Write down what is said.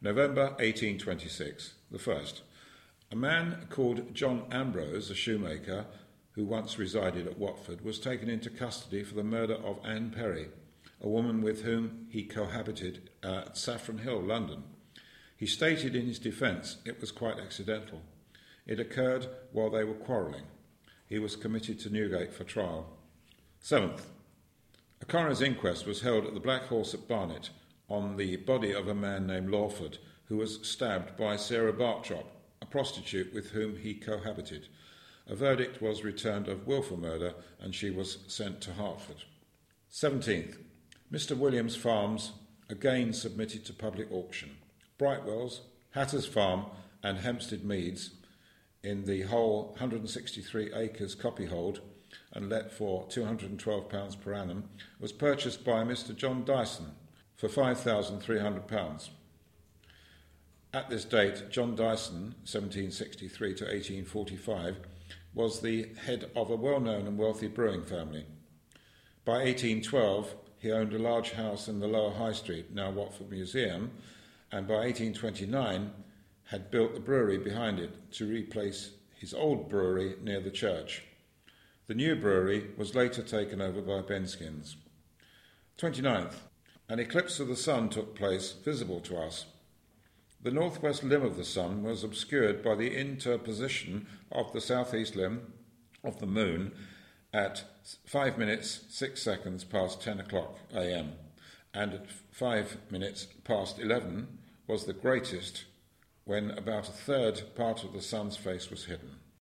November 1826, the first. A man called John Ambrose, a shoemaker, who once resided at Watford, was taken into custody for the murder of Anne Perry, a woman with whom he cohabited at Saffron Hill, London. He stated in his defence it was quite accidental. It occurred while they were quarrelling. He was committed to Newgate for trial. 7th. A coroner's inquest was held at the Black Horse at Barnet on the body of a man named Lawford, who was stabbed by Sarah Bartrop, a prostitute with whom he cohabited. A verdict was returned of wilful murder, and she was sent to Hertford. 17th. Mr. Williams' farms again submitted to public auction. Brightwells, Hatter's Farm and Hempstead Meads, in the whole 163 acres copyhold and let for £212 per annum, was purchased by Mr. John Dyson for £5,300. At this date, John Dyson, 1763 to 1845, was the head of a well-known and wealthy brewing family. By 1812, he owned a large house in the Lower High Street, now Watford Museum, and by 1829 had built the brewery behind it to replace his old brewery near the church. The new brewery was later taken over by Benskins. 29th. An eclipse of the sun took place, visible to us. The northwest limb of the sun was obscured by the interposition of the southeast limb of the moon at 5 minutes 6 seconds past 10 o'clock a.m. and at 5 minutes past 11 was the greatest, when about a third part of the sun's face was hidden.